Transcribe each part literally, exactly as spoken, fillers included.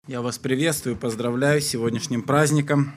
Я вас приветствую, поздравляю с сегодняшним праздником.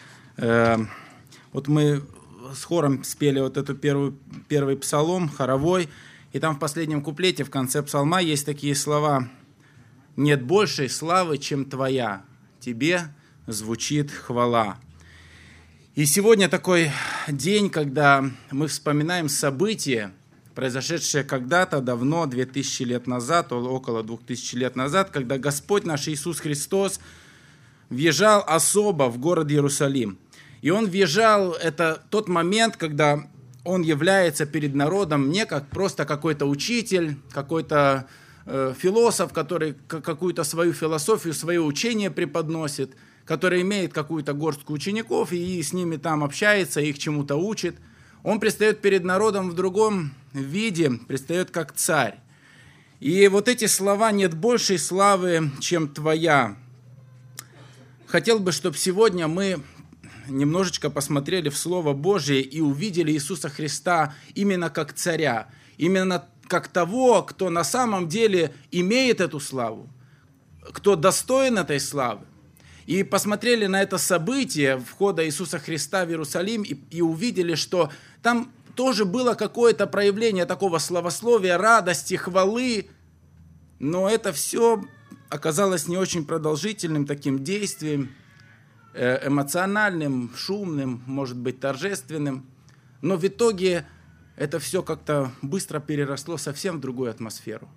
Вот мы с хором спели вот эту первую, первый псалом, хоровой, и там в последнем куплете, в конце псалма, есть такие слова: «Нет большей славы, чем твоя, тебе звучит хвала». И сегодня такой день, когда мы вспоминаем события, произошедшее когда-то давно, две тысячи лет назад, около двух тысяч лет назад, когда Господь наш Иисус Христос въезжал особо в город Иерусалим. И Он въезжал, это тот момент, когда Он является перед народом не как просто какой-то учитель, какой-то э, философ, который какую-то свою философию, свое учение преподносит, который имеет какую-то горстку учеников и с ними там общается, их чему-то учит. Он предстает перед народом в другом виде, предстает как царь. И вот эти слова «нет большей славы, чем твоя». Хотел бы, чтобы сегодня мы немножечко посмотрели в Слово Божие и увидели Иисуса Христа именно как царя, именно как того, кто на самом деле имеет эту славу, кто достоин этой славы. И посмотрели на это событие входа Иисуса Христа в Иерусалим и, и увидели, что там тоже было какое-то проявление такого славословия, радости, хвалы, но это все оказалось не очень продолжительным таким действием, эмоциональным, шумным, может быть, торжественным. Но в итоге это все как-то быстро переросло совсем в другую атмосферу.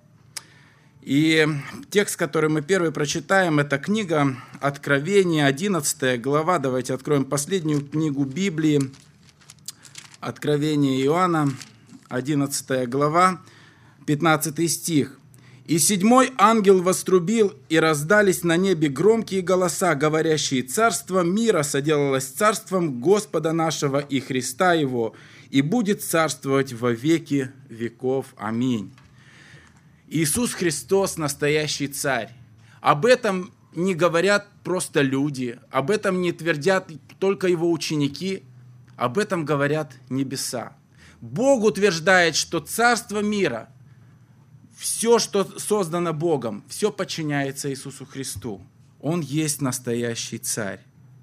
И текст, который мы первый прочитаем, это книга Откровения, одиннадцатая глава. Давайте откроем последнюю книгу Библии, Откровение Иоанна, одиннадцатая глава, пятнадцатый стих. «И седьмой ангел вострубил, и раздались на небе громкие голоса, говорящие: царство мира соделалось царством Господа нашего и Христа Его, и будет царствовать во веки веков. Аминь». Иисус Христос – настоящий царь. Об этом не говорят просто люди, об этом не твердят только Его ученики, об этом говорят небеса. Бог утверждает, что царство мира, все, что создано Богом, все подчиняется Иисусу Христу. Он есть настоящий царь.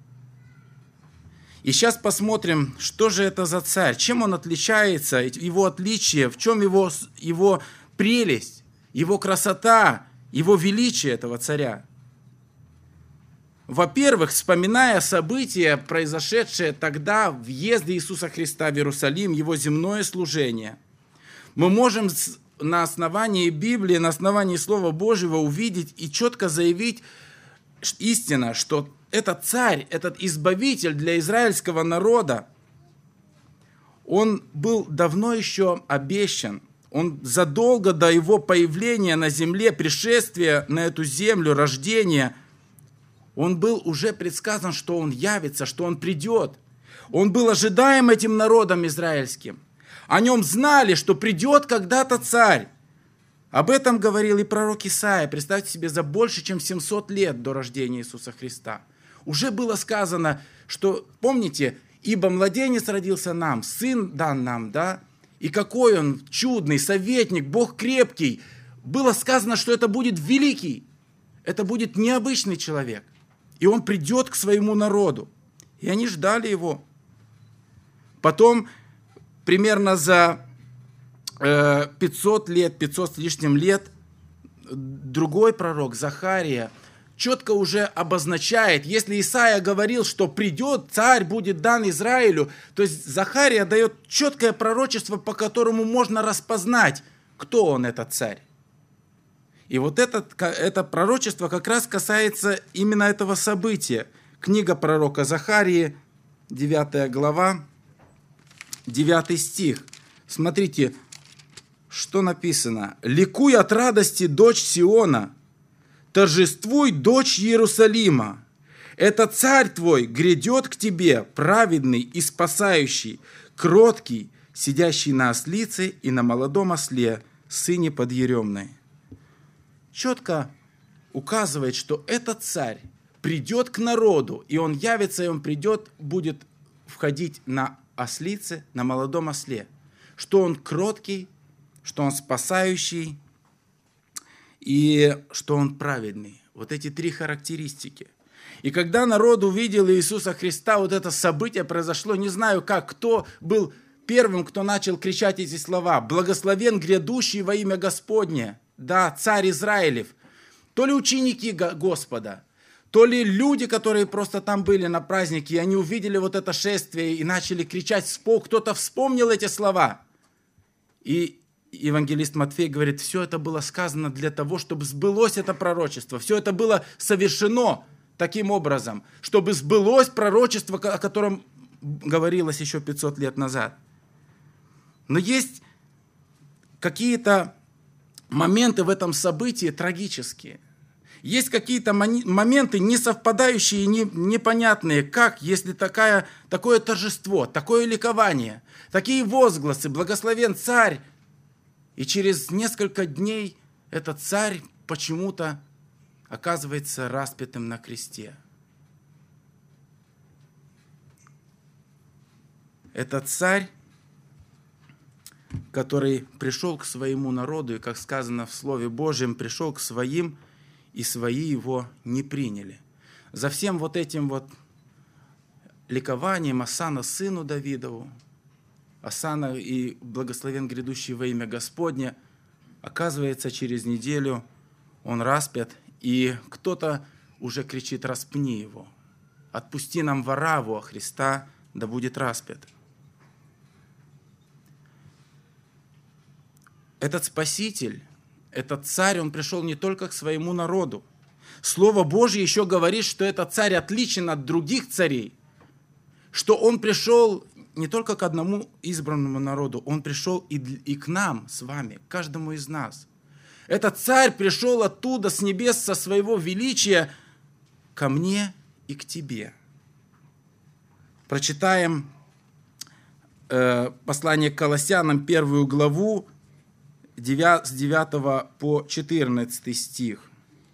И сейчас посмотрим, что же это за царь, чем он отличается, его отличие, в чем его, его прелесть, его красота, его величие этого царя. Во-первых, вспоминая события, произошедшие тогда, въезд Иисуса Христа в Иерусалим, его земное служение, мы можем на основании Библии, на основании Слова Божьего увидеть и четко заявить истинно, что этот царь, этот избавитель для израильского народа, он был давно еще обещан. Он задолго до его появления на земле, пришествия на эту землю, рождения, он был уже предсказан, что он явится, что он придет. Он был ожидаем этим народом израильским. О нем знали, что придет когда-то царь. Об этом говорил и пророк Исаия. Представьте себе, за больше, чем семьсот лет до рождения Иисуса Христа. Уже было сказано, что, помните, ибо младенец родился нам, сын дан нам, да? И какой он чудный, советник, Бог крепкий. Было сказано, что это будет великий, это будет необычный человек. И он придет к своему народу. И они ждали его. Потом, примерно за э, пятьсот лет, пятьсот с лишним лет, другой пророк, Захария, четко уже обозначает, если Исаия говорил, что придет, царь будет дан Израилю, то есть Захария дает четкое пророчество, по которому можно распознать, кто он, этот царь. И вот это, это пророчество как раз касается именно этого события. Книга пророка Захарии, девятая глава, девятый стих. Смотрите, что написано. «Ликуй от радости, дочь Сиона, торжествуй, дочь Иерусалима. Это царь твой грядет к тебе, праведный и спасающий, кроткий, сидящий на ослице и на молодом осле, сыне подъеремной». Четко указывает, что этот царь придет к народу, и он явится, и он придет, будет входить на ослице, на молодом осле. Что он кроткий, что он спасающий, и что он праведный. Вот эти три характеристики. И когда народ увидел Иисуса Христа, вот это событие произошло, не знаю как, кто был первым, кто начал кричать эти слова. «Благословен грядущий во имя Господне». Да, царь Израилев. То ли ученики Господа, то ли люди, которые просто там были на празднике, и они увидели вот это шествие и начали кричать, кто-то вспомнил эти слова. И евангелист Матфей говорит, все это было сказано для того, чтобы сбылось это пророчество. Все это было совершено таким образом, чтобы сбылось пророчество, о котором говорилось еще пятьсот лет назад. Но есть какие-то моменты в этом событии трагические. Есть какие-то моменты несовпадающие и не, непонятные, как, если такая, такое торжество, такое ликование, такие возгласы, благословен царь, и через несколько дней этот царь почему-то оказывается распятым на кресте. Этот царь, который пришел к своему народу, и, как сказано в Слове Божьем, пришел к своим, и свои его не приняли. За всем вот этим вот ликованием Осанна сыну Давидову, Осанна и благословен грядущий во имя Господне, оказывается, через неделю он распят, и кто-то уже кричит: распни его, отпусти нам Варавву, а Христа да будет распят. Этот Спаситель, этот царь, он пришел не только к своему народу. Слово Божье еще говорит, что этот царь отличен от других царей, что он пришел не только к одному избранному народу, он пришел и, и к нам с вами, к каждому из нас. Этот царь пришел оттуда, с небес, со своего величия, ко мне и к тебе. Прочитаем э, послание к Колоссянам, первую главу, с девятого по четырнадцатый стих.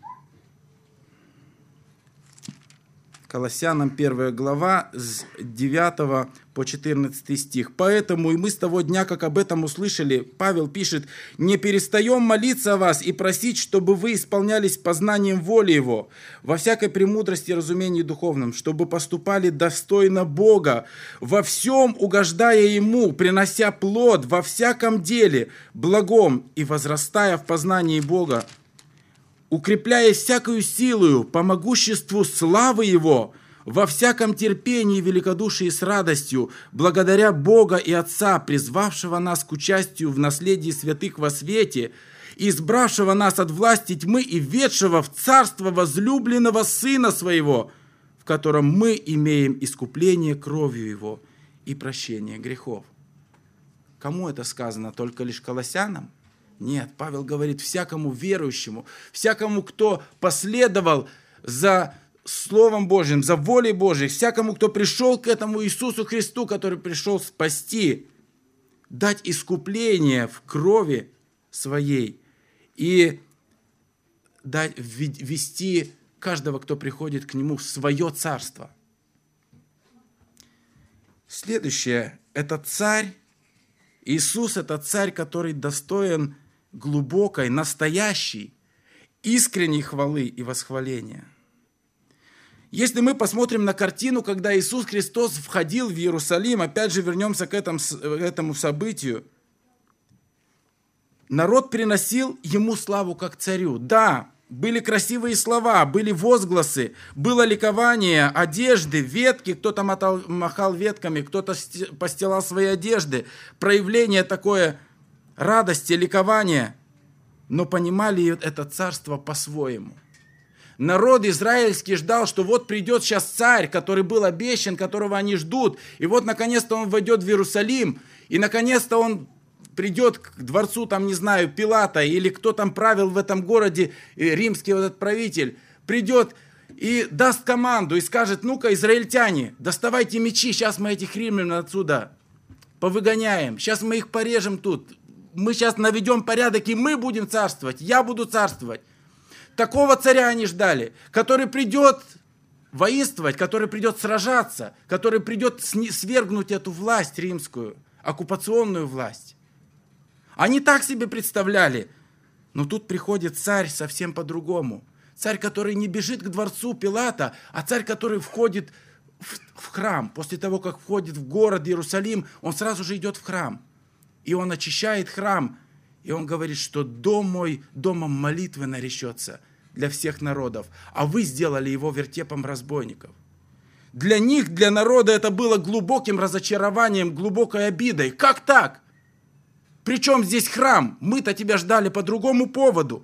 Колоссянам первая глава, с девятого по четырнадцатый стих. «Поэтому и мы с того дня, как об этом услышали, Павел пишет, не перестаем молиться о вас и просить, чтобы вы исполнялись познанием воли Его, во всякой премудрости и разумении духовном, чтобы поступали достойно Бога, во всем угождая Ему, принося плод во всяком деле, благом и возрастая в познании Бога, укрепляя всякую силою по могуществу славы Его, во всяком терпении, великодушии с радостью, благодаря Бога и Отца, призвавшего нас к участию в наследии святых во свете, избравшего нас от власти тьмы и введшего в царство возлюбленного Сына Своего, в котором мы имеем искупление кровью Его и прощение грехов». Кому это сказано? Только лишь колоссянам? Нет, Павел говорит всякому верующему, всякому, кто последовал за Словом Божьим, за волей Божьей, всякому, кто пришел к этому Иисусу Христу, который пришел спасти, дать искупление в крови своей и дать, ввести каждого, кто приходит к Нему, в свое царство. Следующее – это царь. Иисус – это царь, который достоин глубокой, настоящей, искренней хвалы и восхваления. Если мы посмотрим на картину, когда Иисус Христос входил в Иерусалим, опять же вернемся к этому, к этому событию, народ приносил Ему славу как царю. Да, были красивые слова, были возгласы, было ликование, одежды, ветки, кто-то мотал, махал ветками, кто-то постилал свои одежды, проявление такое радости, ликования, но понимали это царство по-своему. Народ израильский ждал, что вот придет сейчас царь, который был обещан, которого они ждут, и вот наконец-то он войдет в Иерусалим, и наконец-то он придет к дворцу, там, не знаю, Пилата, или кто там правил в этом городе, римский вот этот правитель, придет и даст команду, и скажет: ну-ка, израильтяне, доставайте мечи, сейчас мы этих римлян отсюда повыгоняем, сейчас мы их порежем тут, мы сейчас наведем порядок, и мы будем царствовать, я буду царствовать. Такого царя они ждали, который придет воинствовать, который придет сражаться, который придет свергнуть эту власть римскую, оккупационную власть. Они так себе представляли, но тут приходит царь совсем по-другому. Царь, который не бежит к дворцу Пилата, а царь, который входит в, в храм. После того, как входит в город Иерусалим, он сразу же идет в храм. И он очищает храм. И он говорит, что дом мой домом молитвы наречется для всех народов, а вы сделали его вертепом разбойников. Для них, для народа это было глубоким разочарованием, глубокой обидой. Как так? Причем здесь храм? Мы-то тебя ждали по другому поводу.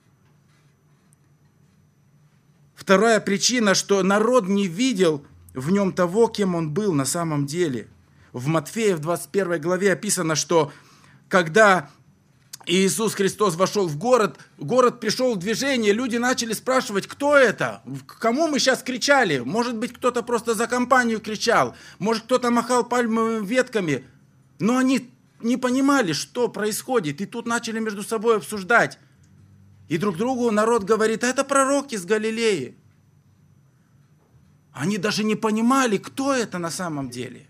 Вторая причина, что народ не видел в нем того, кем он был на самом деле. В Матфея в двадцать первой главе описано, что когда Иисус Христос вошел в город, город пришел в движение, люди начали спрашивать, кто это? Кому мы сейчас кричали? Может быть, кто-то просто за компанию кричал, может, кто-то махал пальмовыми ветками. Но они не понимали, что происходит, и тут начали между собой обсуждать. И друг другу народ говорит, это пророк из Галилеи. Они даже не понимали, кто это на самом деле.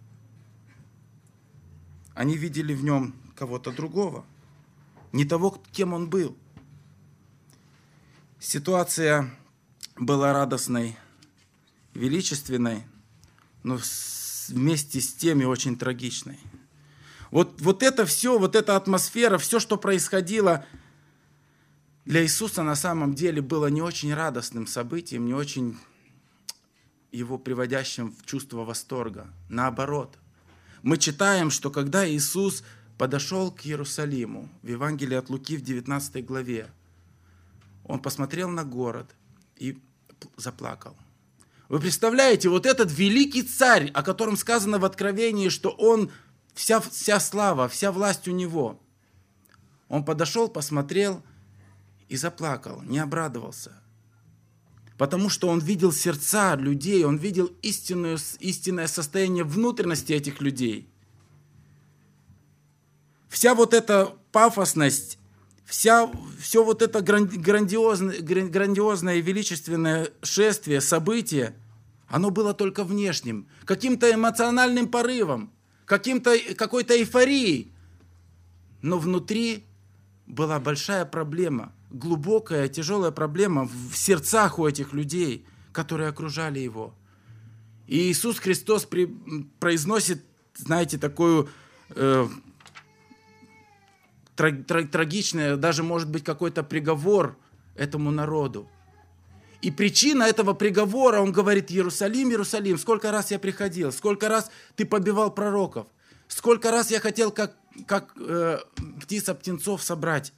Они видели в нем кого-то другого. Не того, кем он был. Ситуация была радостной, величественной, но вместе с тем и очень трагичной. Вот, вот это все, вот эта атмосфера, все, что происходило, для Иисуса на самом деле было не очень радостным событием, не очень его приводящим в чувство восторга. Наоборот, мы читаем, что когда Иисус подошел к Иерусалиму, в Евангелии от Луки в девятнадцатой главе, он посмотрел на город и заплакал. Вы представляете, вот этот великий царь, о котором сказано в Откровении, что он, вся, вся слава, вся власть у него, он подошел, посмотрел и заплакал, не обрадовался. Потому что он видел сердца людей, он видел истинную, истинное состояние внутренности этих людей. Вся вот эта пафосность, вся, все вот это грандиозное, грандиозное и величественное шествие, событие, оно было только внешним, каким-то эмоциональным порывом, каким-то, какой-то эйфорией. Но внутри была большая проблема, глубокая, тяжелая проблема в сердцах у этих людей, которые окружали его. И Иисус Христос при, произносит, знаете, такую э, траг, трагичное, даже может быть какой-то приговор этому народу. И причина этого приговора, он говорит, Иерусалим, Иерусалим, сколько раз я приходил, сколько раз ты побивал пророков, сколько раз я хотел, как, как э, птица птенцов собрать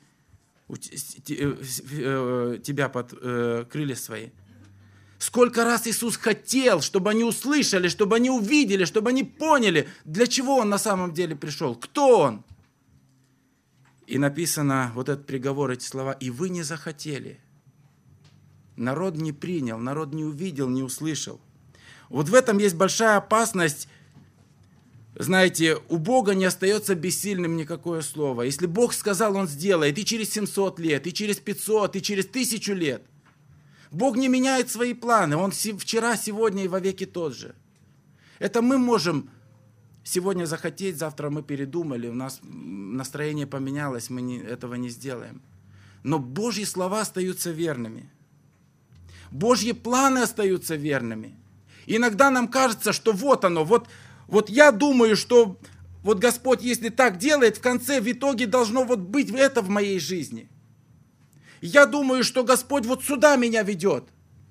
тебя под э, крылья свои. Сколько раз Иисус хотел, чтобы они услышали, чтобы они увидели, чтобы они поняли, для чего Он на самом деле пришел, кто Он. И написано вот этот приговор, эти слова, и вы не захотели. Народ не принял, народ не увидел, не услышал. Вот в этом есть большая опасность. Знаете, у Бога не остается бессильным никакое слово. Если Бог сказал, Он сделает и через семьсот лет, и через пятьсот, и через тысячу лет. Бог не меняет свои планы. Он вчера, сегодня и вовеки тот же. Это мы можем сегодня захотеть, завтра мы передумали, у нас настроение поменялось, мы не, этого не сделаем. Но Божьи слова остаются верными. Божьи планы остаются верными. И иногда нам кажется, что вот оно, вот... Вот я думаю, что вот Господь, если так делает, в конце, в итоге должно вот быть это в моей жизни. Я думаю, что Господь вот сюда меня ведет.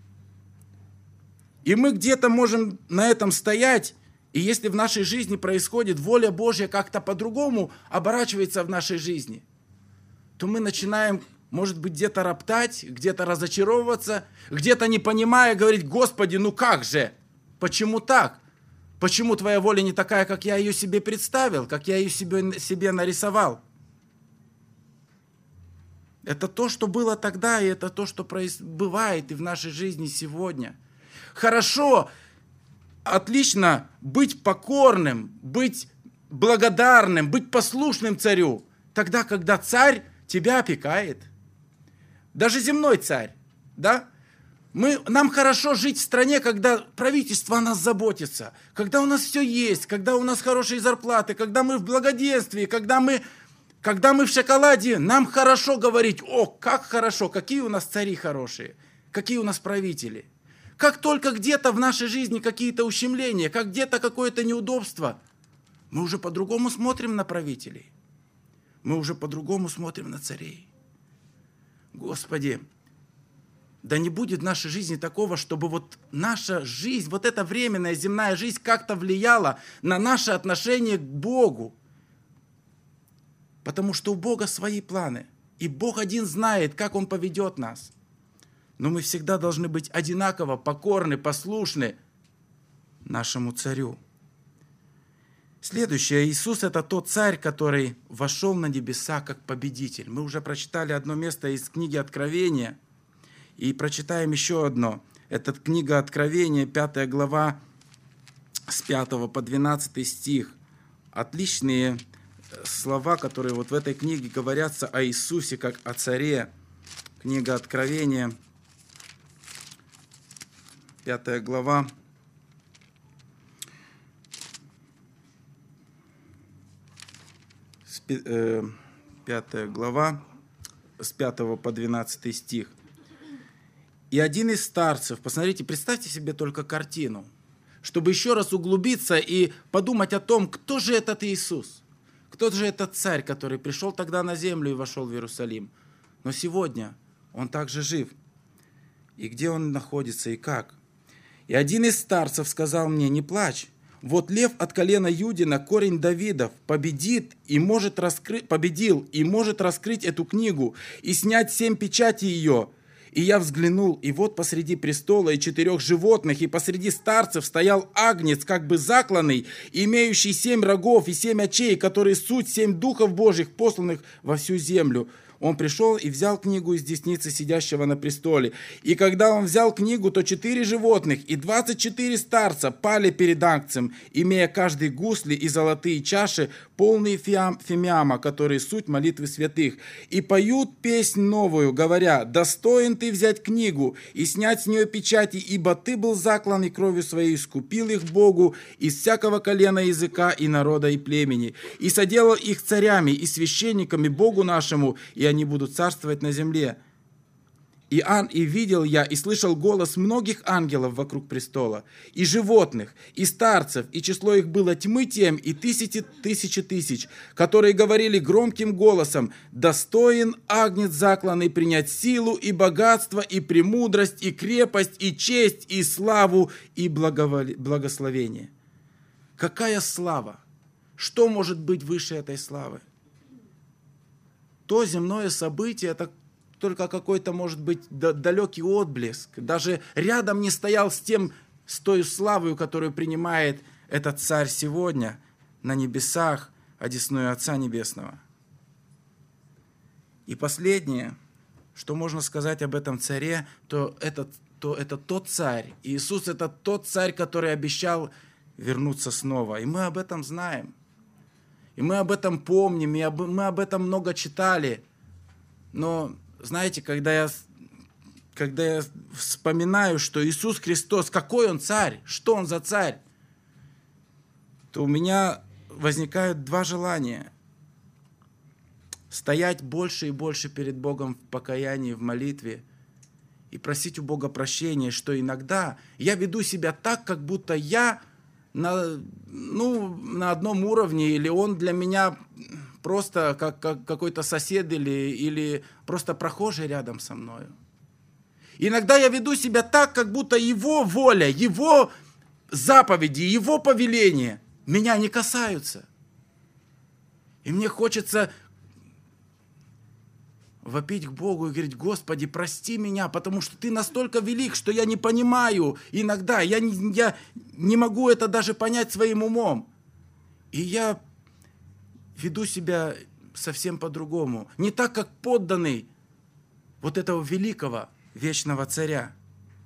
И мы где-то можем на этом стоять, и если в нашей жизни происходит воля Божья как-то по-другому оборачивается в нашей жизни, то мы начинаем, может быть, где-то роптать, где-то разочаровываться, где-то не понимая, говорить, Господи, ну как же, почему так? Почему твоя воля не такая, как я ее себе представил, как я ее себе, себе нарисовал? Это то, что было тогда, и это то, что бывает и в нашей жизни сегодня. Хорошо, отлично быть покорным, быть благодарным, быть послушным царю, тогда, когда царь тебя опекает. Даже земной царь, да? Мы, нам хорошо жить в стране, когда правительство о нас заботится, когда у нас все есть, когда у нас хорошие зарплаты, когда мы в благоденствии, когда мы, Когда мы в шоколаде, нам хорошо говорить: о, как хорошо, какие у нас цари хорошие, какие у нас правители. Как только где-то в нашей жизни какие-то ущемления, как где-то какое-то неудобство, мы уже по-другому смотрим на правителей. Мы уже по-другому смотрим на царей. Господи, да не будет в нашей жизни такого, чтобы вот наша жизнь, вот эта временная земная жизнь как-то влияла на наше отношение к Богу. Потому что у Бога свои планы. И Бог один знает, как Он поведет нас. Но мы всегда должны быть одинаково покорны, послушны нашему царю. Следующее. Иисус – это тот царь, который вошел на небеса как победитель. Мы уже прочитали одно место из книги Откровения. И прочитаем еще одно. Это книга Откровения, пятая глава, с пятого по двенадцатый стих. Отличные слова, которые вот в этой книге говорятся о Иисусе как о царе. Книга Откровения, пятая глава, пятая глава, с пятого по двенадцатый стих. И один из старцев, посмотрите, представьте себе только картину, чтобы еще раз углубиться и подумать о том, кто же этот Иисус. Кто же этот царь, который пришел тогда на землю и вошел в Иерусалим? Но сегодня он также жив. И где он находится, и как? И один из старцев сказал мне: не плачь. Вот лев от колена Юдина, корень Давидов, победит и может раскрыть, победил и может раскрыть эту книгу и снять семь печатей ее. И я взглянул, и вот посреди престола и четырех животных, и посреди старцев стоял агнец, как бы закланный, имеющий семь рогов и семь очей, которые суть семь духов Божьих, посланных во всю землю. Он пришел и взял книгу из десницы сидящего на престоле. И когда он взял книгу, то четыре животных и двадцать четыре старца пали перед агнцем, имея каждый гусли и золотые чаши, полные фиам, фимиама, которые суть молитвы святых. И поют песнь новую, говоря: достоин ты взять книгу и снять с нее печати, ибо ты был заклан и кровью своей искупил их Богу из всякого колена, языка и народа и племени. И соделал их царями и священниками Богу нашему, и они будут царствовать на земле. И, ан, и видел я, и слышал голос многих ангелов вокруг престола, и животных, и старцев, и число их было тьмы тем, и тысячи тысячи тысяч, которые говорили громким голосом: достоин агнец закланный принять силу, и богатство, и премудрость, и крепость, и честь, и славу, и благовол... благословение. Какая слава! Что может быть выше этой славы? То земное событие, это только какой-то, может быть, далекий отблеск. Даже рядом не стоял с тем, с той славой, которую принимает этот царь сегодня на небесах, одесную Отца Небесного. И последнее, что можно сказать об этом царе, то это, то это тот царь. Иисус – это тот царь, который обещал вернуться снова. И мы об этом знаем. И мы об этом помним, и об, мы об этом много читали. Но, знаете, когда я, когда я вспоминаю, что Иисус Христос, какой Он царь, что Он за царь, то у меня возникают два желания. Стоять больше и больше перед Богом в покаянии, в молитве и просить у Бога прощения, что иногда я веду себя так, как будто я на, ну, на одном уровне, или он для меня просто как, как какой-то сосед или, или просто прохожий рядом со мною. Иногда я веду себя так, как будто его воля, его заповеди, его повеления меня не касаются. И мне хочется вопить к Богу и говорить: Господи, прости меня, потому что Ты настолько велик, что я не понимаю иногда, я не, я не могу это даже понять своим умом. И я веду себя совсем по-другому, не так, как подданный вот этого великого вечного царя.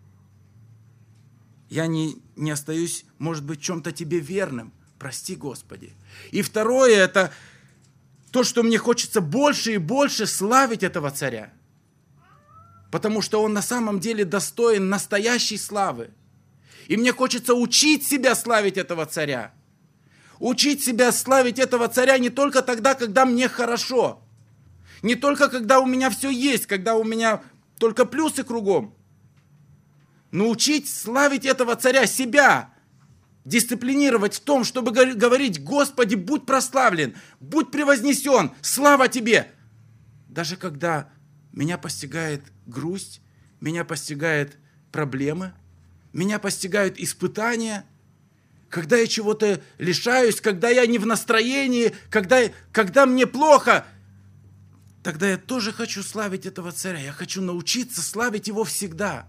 Я не, не остаюсь, может быть, в чем-то Тебе верным. Прости, Господи. И второе, это то, что мне хочется больше и больше славить этого царя. Потому что он на самом деле достоин настоящей славы. И мне хочется учить себя славить этого царя. Учить себя славить этого царя не только тогда, когда мне хорошо. Не только когда у меня все есть, когда у меня только плюсы кругом. Но учить славить этого царя, себя, дисциплинировать в том, чтобы говорить: Господи, будь прославлен, будь превознесен, слава Тебе. Даже когда меня постигает грусть, меня постигают проблемы, меня постигают испытания, когда я чего-то лишаюсь, когда я не в настроении, когда, когда мне плохо, тогда я тоже хочу славить этого царя. Я хочу научиться славить его всегда.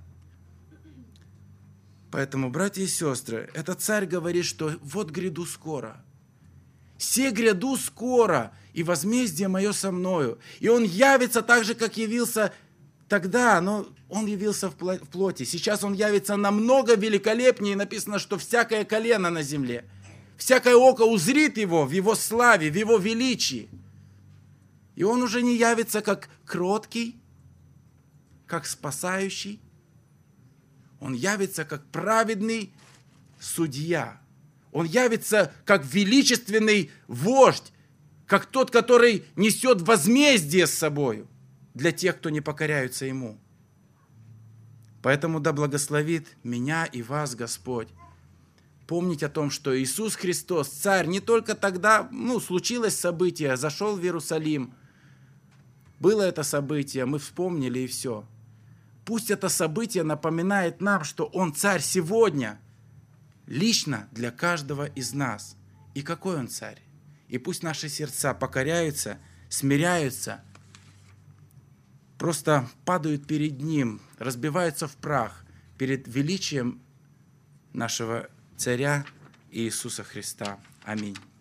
Поэтому, братья и сестры, этот царь говорит, что вот гряду скоро. «Се гряду скоро, и возмездие мое со мною». И он явится так же, как явился тогда, но он явился в плоти. Сейчас он явится намного великолепнее. Написано, что всякое колено на земле, всякое око узрит его в его славе, в его величии. И он уже не явится как кроткий, как спасающий. Он явится как праведный судья. Он явится как величественный вождь, как тот, который несет возмездие с собою для тех, кто не покоряются ему. Поэтому да благословит меня и вас Господь помнить о том, что Иисус Христос, Царь, не только тогда, ну, случилось событие, зашел в Иерусалим, было это событие, мы вспомнили и все. Пусть это событие напоминает нам, что Он Царь сегодня, лично для каждого из нас. И какой Он Царь? И пусть наши сердца покоряются, смиряются, просто падают перед Ним, разбиваются в прах перед величием нашего Царя Иисуса Христа. Аминь.